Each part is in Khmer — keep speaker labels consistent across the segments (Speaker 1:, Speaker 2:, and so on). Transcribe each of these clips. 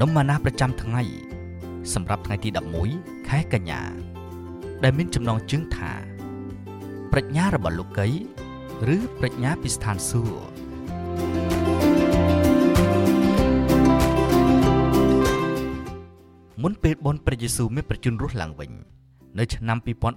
Speaker 1: នំម៉ាណាប្រចាំថ្ងៃសម្រាប់ថ្ងៃទី11ខែកញ្ញាដែលមានចំណងជើងថាប្រាជ្ញារបស់លោកីឬប្រាជ្ញាពីស្ថានសួគ៌មុនពេលបុណ្យព្រះយេស៊ូវមានប្រជញ្ញរស់ឡើងវិញនៅឆ្នាំ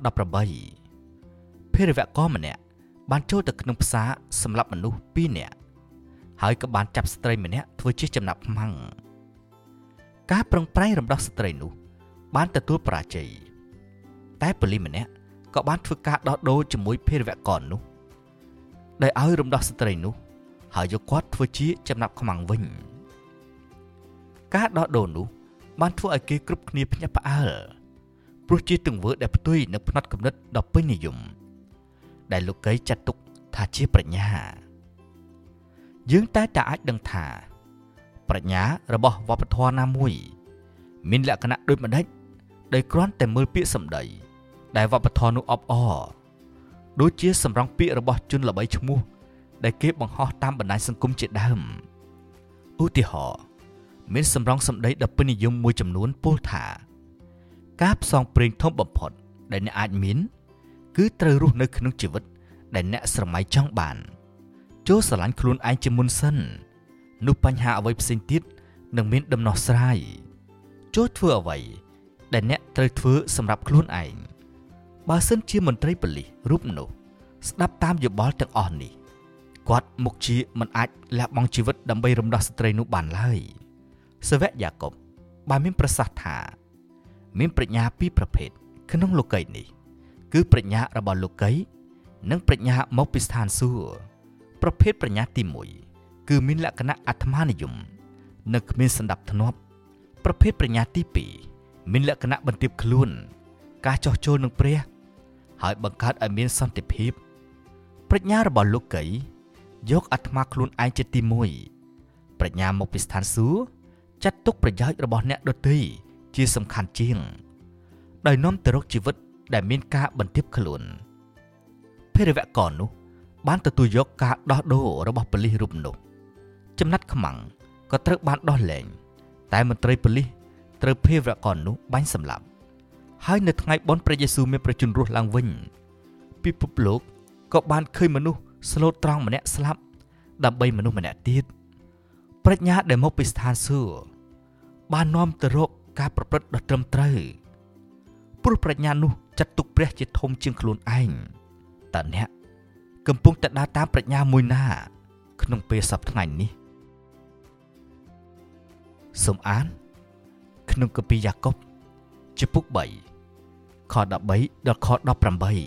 Speaker 1: 2018ភេរវករម្នាក់បានចូលទៅក្នុងផ្សារសម្រាប់មនុស្ស2នាក់ហើយក៏បានចាប់ស្ត្រីម្នាក់ធ្វើជាចំណាប់ខ្មាំងការប្រឹងប្រែងរំដោះស្ត្រីនោះបានទទួលបរាជ័យតែប៉ូលីសម្នាក់ក៏បានធ្វើការដោះដូរជាមួយភេរវករនោះដោយឲ្យរំដោះស្ត្រីនោះហើយយកគាត់ធ្វើជាចំណាប់ខ្មាំងវិញការដោះដូរនោះបានធ្វើឲ្យគេគ្រប់គ្នាភ្ញាក់ផ្អើលព្រោះជាទង្វើដែលផ្ទុយនឹងផ្នត់គំនិតដ៏ពេញនិយមដែលលោកីចាត់ទុកថាជាប្រាជ្ញាយើងតែអាចដឹងថាប្រាជ្ញារបស់វប្បធម៌ណាមួយមានលក្ខណៈដូចម្ដេចដោយគ្រាន់តែមើលពាក្យសម្ដីដែលវប្បធម៌នោះអបអរដូចជាសម្រង់ពាក្យរបស់ជនល្បីឈ្មោះដែលគេបង្ហោះតាមបណ្ដាញសង្គមជាដើមឧទាហរណ៍មានសម្រង់សម្ដីដ៏ពេញនិយមមួយចំនួនពោលថាការផ្សងព្រេងធំបំផុតដែលអ្នកអាចមានគឺត្រូវរស់នៅក្នុងជីវិតដែលអ្នកស្រមៃចង់បានចូលស្រឡាញ់ខ្លួនឯងជាមុនសិននោះបញ្ហាអ្វីផ្សេងទៀតនឹងមានដំណោះស្រាយចូលធ្វើអ្វីដែលអ្នកត្រូវធ្វើសម្រាប់ខ្លួនឯងបើសិនជាមន្ត្រីប៉ូលីសរូបនោះស្ដាប់តាមយោបល់ទាំងអស់នេះគាត់មុខជាមិនអាចលះបង់ជីវិតដើម្បីរំដោះស្ត្រីនោះបានឡើយសាវកយ៉ាកុបបានមានប្រសាសន៍ថាមានប្រាជ្ញាពីរប្រភេទក្នុងលោកីយ៍នេះគឺប្រាជ្ញារបស់លោកីយ៍និងប្រាជ្ញាមកពីស្ថានសួគ៌ប្រភេទប្រាជ្ញាទី1គឺមានលក្ខណៈអាត្មានិយមនិងគ្មានសណ្ដាប់ធ្នាប់ប្រភេទប្រាជ្ញាទី2មានលក្ខណៈបន្ទាបខ្លួនការចោះចូលនឹងព្រះហើយបង្កើតឲ្យមានសន្តិភាពប្រាជ្ញារបស់លោកីយ៍យកអាត្មាខ្លួនឯងជាទី1ប្រាជ្ញាមកពីស្ថានសួគ៌ចាត់ទុកប្រយោជន៍របស់អ្នកដទៃជាសំខាន់ជាងដោយនាំទៅរកជីវិតដែលមានការបន្ទាបខ្លួនភេរវករនោះបានទទួលយកការដោះដូររបស់ប៉ូលីសរូបនោះចំណាត់ខ្មាំងក៏ត្រូវបានដោះលែងតែមន្ត្រីប៉ូលីសត្រូវភេរវករនោះបាញ់សម្លាប់ហើយនៅថ្ងៃបុណ្យព្រះយេស៊ូវមានប្រជញ្ញរស់ឡើងវិញពិភពលោកក៏បានឃើញមនុស្សស្លូតត្រង់ម្នាក់ស្លាប់ដើម្បីមនុស្សម្នាក់ទៀតប្រាជ្ញាដែលមកពីស្ថានសួគ៌បាននាំទៅរកការប្រព្រឹត្តដ៏ត្រឹមត្រូវព្រោះប្រាជ្ញានោះចាត់ទុកព្រះជាធំជាងខ្លួនឯងតើអ្នកកំពុងតែដើរតាមប្រាជ្ញាមួយណាក្នុងពេលសប្តាហ៍ថ្ងៃនេះសូមអានក្នុងគម្ពីរយ៉ាកុបជំពូក3ខ13ដល់ខ18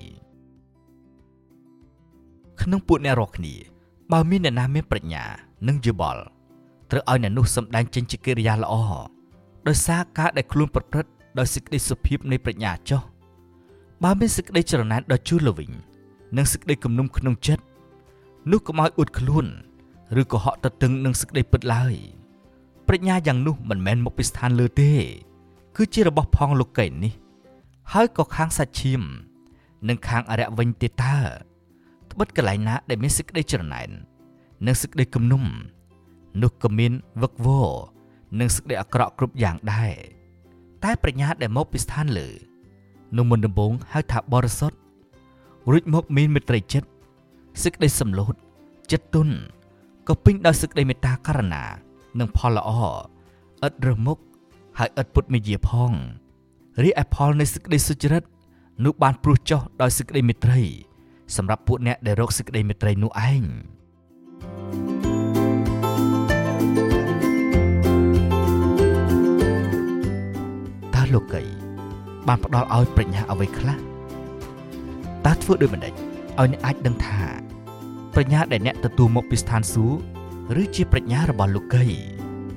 Speaker 1: ក្នុងពួកអ្នករាល់គ្នាបើមានអ្នកណាមានប្រាជ្ញានិងយោបល់ត្រូវឲ្យអ្នកនោះសម្ដែងចេញជាកិរិយាល្អដោយសារការដែលខ្លួនប្រព្រឹត្តដោយសេចក្តីសុភាពនៃប្រាជ្ញាចុះបើមានសេចក្តីច្រណែនដ៏ជូរល្វីងនិងសេចក្តីគំនុំក្នុងចិត្តនោះកុំឲ្យអួតខ្លួនឬក៏ហក់ទទឹងនឹងសេចក្តីពិតឡើយប្រាជ្ញាយ៉ាងនោះមិនមែនមកពីស្ថានលើទេគឺជារបស់ផងលោកីយ៍នេះហើយក៏ខាងសាច់ឈាមនិងខាងអរិយវិញទេតើត្បិតកន្លែងណាដែលមានសេចក្តីច្រណែននិងសេចក្តីគំនុំនោះក៏មានវឹកវរនិងសេចក្តីអាក្រក់គ្រប់យ៉ាងដែរតែប្រាជ្ញាដែលមកពីស្ថានលើនោះមុនដំបូងហៅថាបរិសុទ្ធរួចមកមានមេត្រីចិត្តសេចក្តីសម្លូតចិត្តទន់ក៏ពេញដោយសេចក្តីមេត្តាករុណានិងផលល្អឥតរើសមុខហើយឥតពុតមេយាផងរីឯផលនៃសេចក្តីសុចរិតនោះបានព្រោះចុះដោយសេចក្តីមេត្រីសម្រាប់ពួកអ្នកដែលរកសេចក្តីមេត្រីនោះឯងតើលោកីយ៍បានផ្ដល់ឲ្យប្រាជ្ញាអ្វីខ្លះតើធ្វើដូចម្តេចឲ្យអ្នកអាចដឹងថាប្រាជ្ញាដែលអ្នកទទួលមកពីស្ថានសួគ៌ឬជាប្រាជ្ញារបស់លោកីយ៍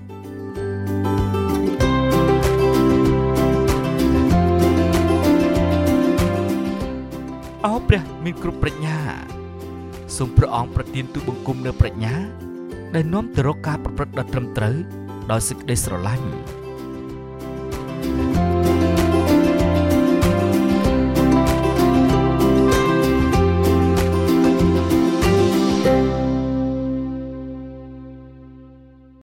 Speaker 1: អោព្រះមានគ្រប់ប្រាជ្ញាសូមព្រះអង្គប្រទានទូលបង្គំនៅប្រាជ្ញាដែលនាំទៅរកការប្រព្រឹត្តដ៏ត្រឹមត្រូវដោយសេចក្តីស្រឡាញ់